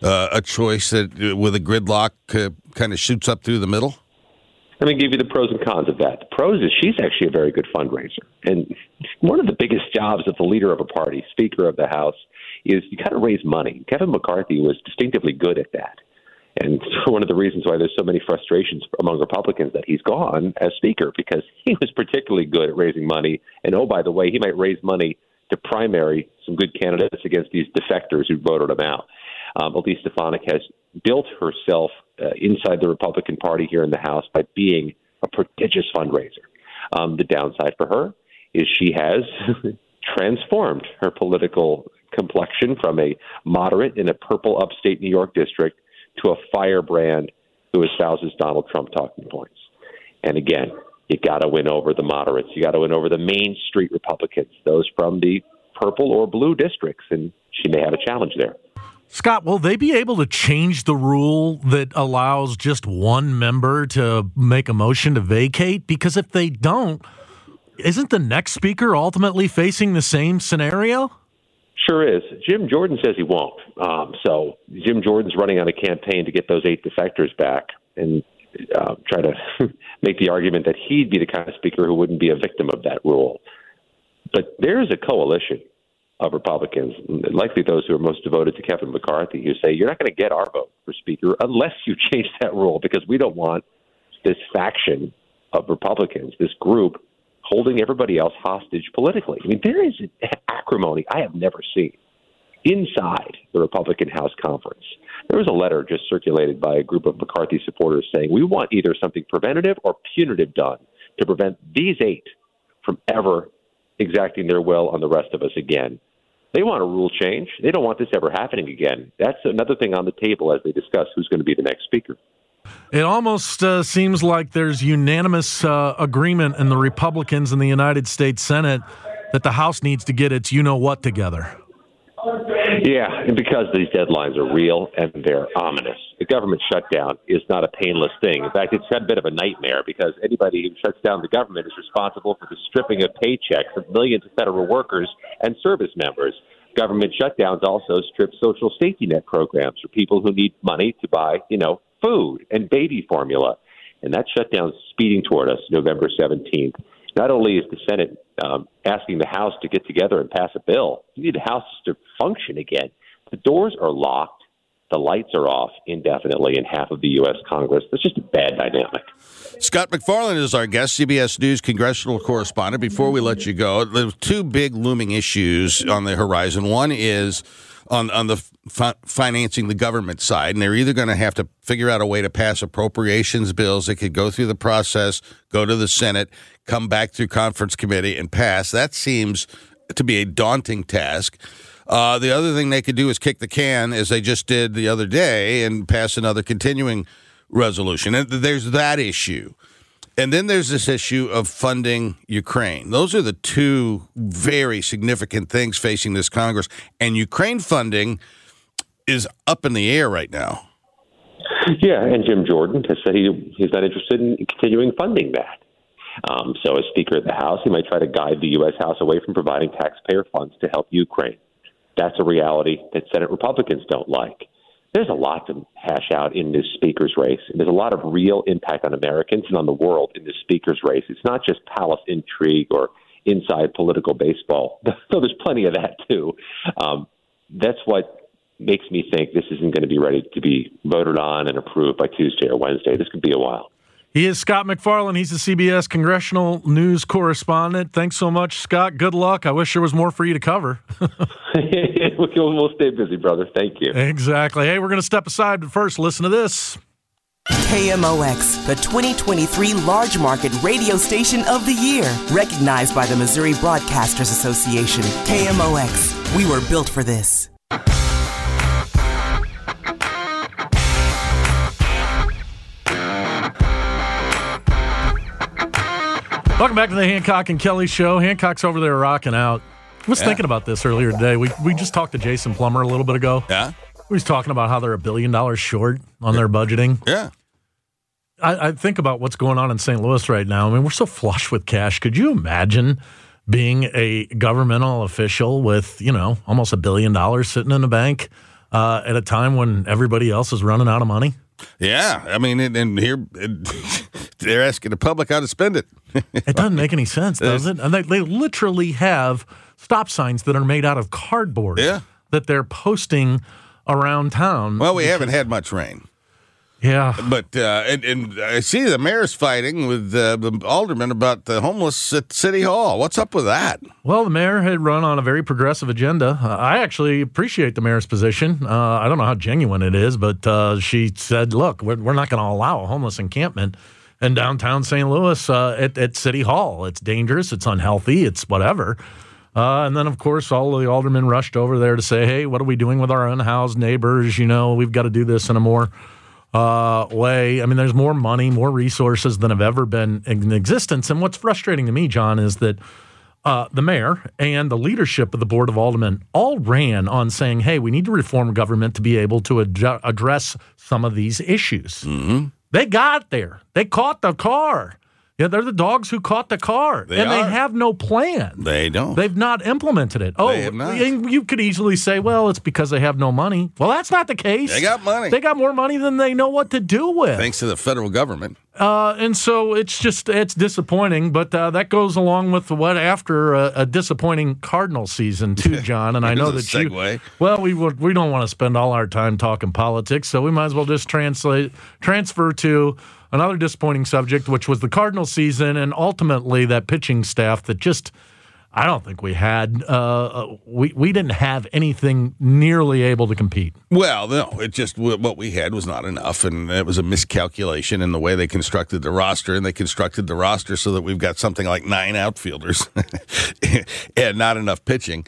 a choice that, with a gridlock, kind of shoots up through the middle? Let me give you the pros and cons of that. The pros is she's actually a very good fundraiser. And one of the biggest jobs of the leader of a party, Speaker of the House, is you got to raise money. Kevin McCarthy was distinctively good at that. And one of the reasons why there's so many frustrations among Republicans that he's gone as Speaker, because he was particularly good at raising money. And, oh, by the way, he might raise money to primary some good candidates against these defectors who voted him out. Elise Stefanik has built herself inside the Republican Party here in the House by being a prodigious fundraiser. The downside for her is she has transformed her political complexion from a moderate in a purple upstate New York district to a firebrand who espouses Donald Trump talking points. And again, you got to win over the moderates. You got to win over the Main Street Republicans, those from the purple or blue districts, and she may have a challenge there. Scott, will they be able to change the rule that allows just one member to make a motion to vacate? Because if they don't, isn't the next speaker ultimately facing the same scenario? Sure is. Jim Jordan says he won't. So Jim Jordan's running on a campaign to get those 8 defectors back and try to make the argument that he'd be the kind of speaker who wouldn't be a victim of that rule. But there is a coalition of Republicans, likely those who are most devoted to Kevin McCarthy, who say, you're not going to get our vote for Speaker unless you change that rule, because we don't want this faction of Republicans, this group, holding everybody else hostage politically. I mean, there is acrimony I have never seen inside the Republican House Conference. There was a letter just circulated by a group of McCarthy supporters saying, we want either something preventative or punitive done to prevent these 8 from ever exacting their will on the rest of us again. They want a rule change. They don't want this ever happening again. That's another thing on the table as they discuss who's going to be the next speaker. It almost seems like there's unanimous agreement in the Republicans in the United States Senate that the House needs to get its you-know-what together. Yeah, and because these deadlines are real and they're ominous. The government shutdown is not a painless thing. In fact, it's a bit of a nightmare because anybody who shuts down the government is responsible for the stripping of paychecks of millions of federal workers and service members. Government shutdowns also strip social safety net programs for people who need money to buy, food and baby formula. And that shutdown's speeding toward us November 17th. Not only is the Senate asking the House to get together and pass a bill, you need the House to function again. The doors are locked. The lights are off indefinitely in half of the U.S. Congress. That's just a bad dynamic. Scott MacFarlane is our guest, CBS News congressional correspondent. Before we let you go, there's 2 big looming issues on the horizon. One is on the financing the government side, and they're either going to have to figure out a way to pass appropriations bills that could go through the process, go to the Senate, come back through conference committee, and pass. That seems to be a daunting task. The other thing they could do is kick the can, as they just did the other day, and pass another continuing resolution. And there's that issue. And then there's this issue of funding Ukraine. Those are the 2 very significant things facing this Congress. And Ukraine funding is up in the air right now. Yeah, and Jim Jordan has said he's not interested in continuing funding that. So as Speaker of the House, he might try to guide the U.S. House away from providing taxpayer funds to help Ukraine. That's a reality that Senate Republicans don't like. There's a lot to hash out in this speaker's race. And there's a lot of real impact on Americans and on the world in this speaker's race. It's not just palace intrigue or inside political baseball, though there's plenty of that too. That's what makes me think this isn't going to be ready to be voted on and approved by Tuesday or Wednesday. This could be a while. He is Scott MacFarlane. He's the CBS congressional news correspondent. Thanks so much, Scott. Good luck. I wish there was more for you to cover. We'll stay busy, brother. Thank you. Exactly. Hey, we're going to step aside, but first, listen to this. KMOX, the 2023 Large Market Radio Station of the Year, recognized by the Missouri Broadcasters Association. KMOX, we were built for this. Welcome back to the Hancock and Kelly Show. Hancock's over there rocking out. I was thinking about this earlier today. We just talked to Jason Plummer a little bit ago. Yeah. He was talking about how they're $1 billion short on their budgeting. Yeah. I think about what's going on in St. Louis right now. I mean, we're so flush with cash. Could you imagine being a governmental official with, almost $1 billion sitting in a bank? at a time when everybody else is running out of money. Yeah, I mean, and here they're asking the public how to spend it. It doesn't make any sense, does it? And they literally have stop signs that are made out of cardboard that they're posting around town. Well, we haven't had much rain. Yeah. But, and I see the mayor's fighting with the aldermen about the homeless at City Hall. What's up with that? Well, the mayor had run on a very progressive agenda. I actually appreciate the mayor's position. I don't know how genuine it is, but she said, look, we're not going to allow a homeless encampment in downtown St. Louis at City Hall. It's dangerous. It's unhealthy. It's whatever. And then, of course, all the aldermen rushed over there to say, hey, what are we doing with our unhoused neighbors? We've got to do this in a more way. I mean, there's more money, more resources than have ever been in existence. And what's frustrating to me, John, is that the mayor and the leadership of the Board of Aldermen all ran on saying, hey, we need to reform government to be able to address some of these issues. Mm-hmm. They got there. They caught the car. Yeah, they're the dogs who caught the car. They have no plan. They don't. They've not implemented it. Oh, they have not. You could easily say, well, it's because they have no money. Well, that's not the case. They got money. They got more money than they know what to do with. Thanks to the federal government. And so it's disappointing, but that goes along with what after a disappointing Cardinal season too, John. And I know that segue. We don't want to spend all our time talking politics, so we might as well just transfer to another disappointing subject, which was the Cardinal season and ultimately that pitching staff that just, I don't think we had. We didn't have anything nearly able to compete. Well, no, it just what we had was not enough, and it was a miscalculation in the way they constructed the roster, and they constructed the roster so that we've got something like 9 outfielders and not enough pitching.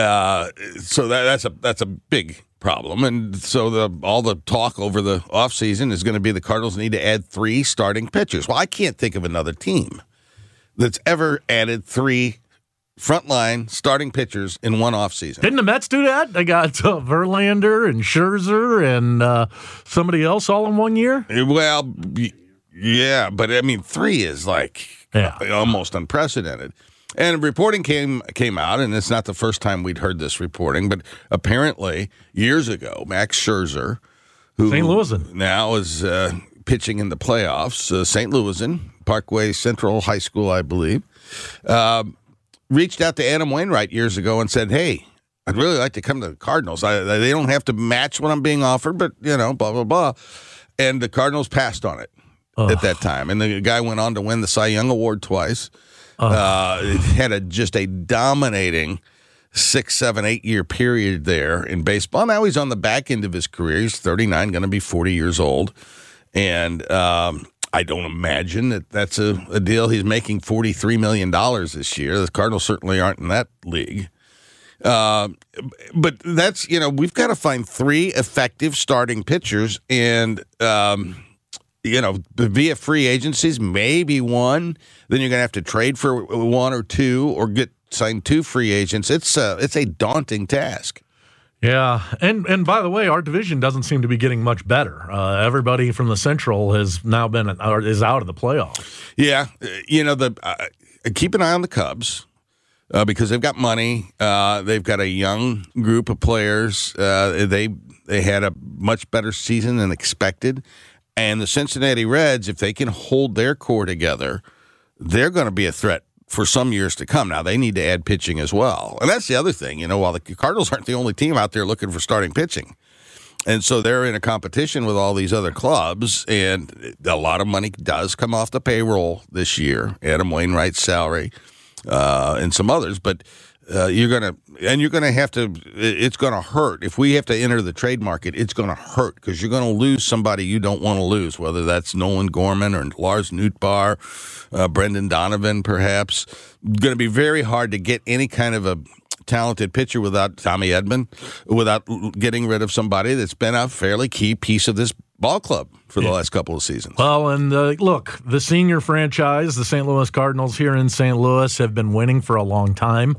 So that's a big problem, and so all the talk over the offseason is going to be the Cardinals need to add 3 starting pitchers. Well, I can't think of another team that's ever added 3 frontline starting pitchers in one offseason. Didn't the Mets do that? They got Verlander and Scherzer and somebody else all in 1 year? Well, yeah, but I mean 3 is almost unprecedented. And reporting came out, and it's not the first time we'd heard this reporting, but apparently years ago, Max Scherzer, who St. Louisan now is pitching in the playoffs, St. Louisan, Parkway Central High School, I believe, reached out to Adam Wainwright years ago and said, hey, I'd really like to come to the Cardinals. They don't have to match what I'm being offered, but, blah, blah, blah. And the Cardinals passed on it at that time. And the guy went on to win the Cy Young Award twice. It had just a dominating 6, 7, 8 year period there in baseball. Now he's on the back end of his career. He's 39, going to be 40 years old. And I don't imagine that that's a deal. He's making $43 million this year. The Cardinals certainly aren't in that league. But that's, we've got to find 3 effective starting pitchers and, via free agencies, maybe 1. Then you're going to have to trade for 1 or 2 or sign 2 free agents. It's a daunting task. Yeah, and by the way, our division doesn't seem to be getting much better. Everybody from the Central has now is out of the playoffs. Yeah, keep an eye on the Cubs because they've got money. They've got a young group of players. They had a much better season than expected. And the Cincinnati Reds, if they can hold their core together, they're going to be a threat for some years to come. Now, they need to add pitching as well. And that's the other thing. While the Cardinals aren't the only team out there looking for starting pitching. And so they're in a competition with all these other clubs, and a lot of money does come off the payroll this year, Adam Wainwright's salary and some others. But you're going to have to – it's going to hurt. If we have to enter the trade market, it's going to hurt because you're going to lose somebody you don't want to lose, whether that's Nolan Gorman or Lars Nootbaar, Brendan Donovan perhaps. Going to be very hard to get any kind of a talented pitcher without Tommy Edman, without getting rid of somebody that's been a fairly key piece of this ball club for the last couple of seasons. Well, and look, the senior franchise, the St. Louis Cardinals here in St. Louis, have been winning for a long time.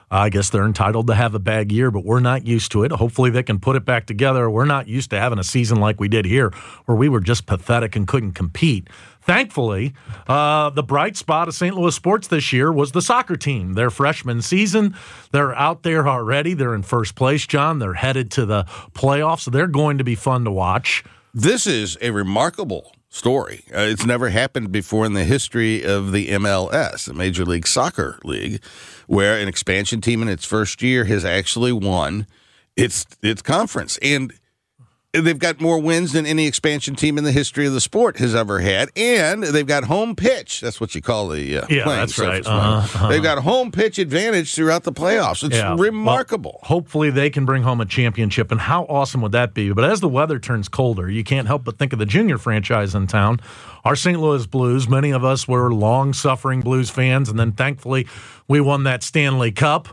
I guess they're entitled to have a bad year, but we're not used to it. Hopefully they can put it back together. We're not used to having a season like we did here where we were just pathetic and couldn't compete. Thankfully, the bright spot of St. Louis sports this year was the soccer team. Their freshman season, they're out there already. They're in first place, John. They're headed to the playoffs, so they're going to be fun to watch. This is a remarkable story. It's never happened before in the history of the MLS, the Major League Soccer League, where an expansion team in its first year has actually won its conference. And they've got more wins than any expansion team in the history of the sport has ever had, and they've got home pitch. That's what you call the playing. That's right. They've got home pitch advantage throughout the playoffs. It's remarkable. Well, hopefully they can bring home a championship, and how awesome would that be? But as the weather turns colder, you can't help but think of the junior franchise in town, our St. Louis Blues. Many of us were long-suffering Blues fans, and then thankfully we won that Stanley Cup.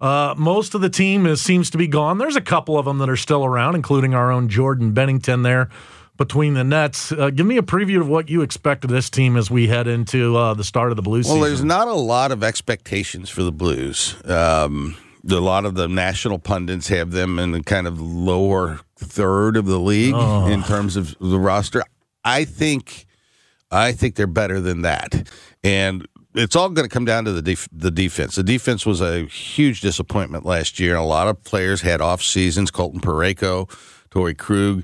Most of the team seems to be gone. There's a couple of them that are still around, including our own Jordan Bennington there between the nets. Give me a preview of what you expect of this team as we head into the start of the Blues season. Well, there's not a lot of expectations for the Blues. A lot of the national pundits have them in the kind of lower third of the league in terms of the roster. I think they're better than that. And it's all going to come down to the defense. The defense was a huge disappointment last year. A lot of players had off seasons. Colton Parayko, Torrey Krug.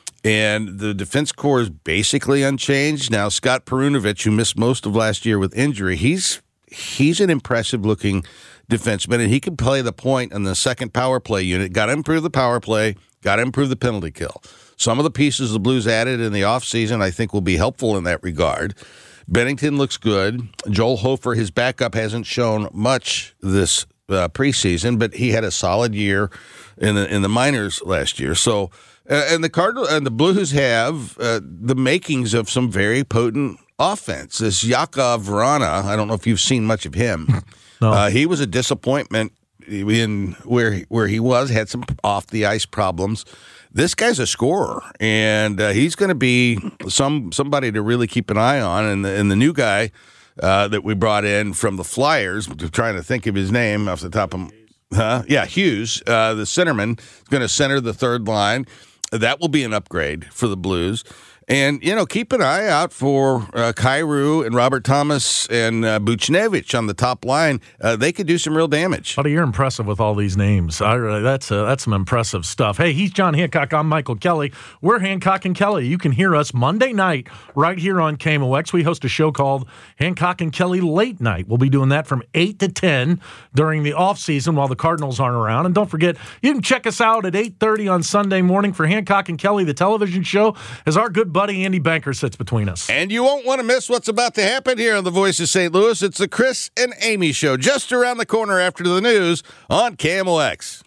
And the defense core is basically unchanged. Now, Scott Perunovich, who missed most of last year with injury, he's an impressive-looking defenseman, and he can play the point on the second power play unit. Got to improve the power play, got to improve the penalty kill. Some of the pieces the Blues added in the offseason I think will be helpful in that regard. Bennington looks good. Joel Hofer, his backup, hasn't shown much this preseason, but he had a solid year in the minors last year. So, and the Cardinals and the Blues have the makings of some very potent offense. This Jakub Vrana, I don't know if you've seen much of him. No. He was a disappointment in where he was, had some off the ice problems. This guy's a scorer, and he's going to be somebody to really keep an eye on. And the new guy that we brought in from the Flyers, trying to think of his name off the top of Hughes, the centerman, is going to center the third line. That will be an upgrade for the Blues. And, keep an eye out for Kyrou and Robert Thomas and Buchnevich on the top line. They could do some real damage. Buddy, you're impressive with all these names. That's some impressive stuff. Hey, he's John Hancock. I'm Michael Kelly. We're Hancock and Kelly. You can hear us Monday night right here on KMOX. We host a show called Hancock and Kelly Late Night. We'll be doing that from 8 to 10 during the offseason while the Cardinals aren't around. And don't forget, you can check us out at 8:30 on Sunday morning for Hancock and Kelly, the television show, as our good buddy Andy Banker sits between us. And you won't want to miss what's about to happen here on The Voice of St. Louis. It's the Chris and Amy Show just around the corner after the news on KMOX.